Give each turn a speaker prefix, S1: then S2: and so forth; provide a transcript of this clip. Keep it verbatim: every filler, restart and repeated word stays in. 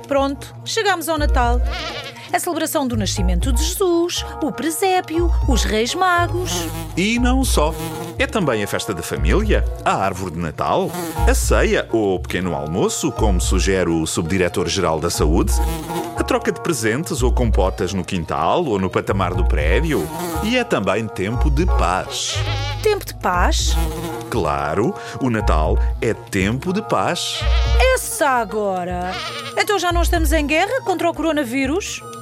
S1: Pronto, chegamos ao Natal. A celebração do nascimento de Jesus, o presépio, os Reis Magos.
S2: E não só. É também a festa da família, a árvore de Natal, a ceia ou o pequeno almoço, como sugere o Subdiretor-Geral da Saúde, a troca de presentes ou compotas no quintal ou no patamar do prédio. E é também tempo de paz.
S1: Tempo de paz?
S2: Claro, o Natal é tempo de paz.
S1: Essa agora! Então já não estamos em guerra contra o coronavírus?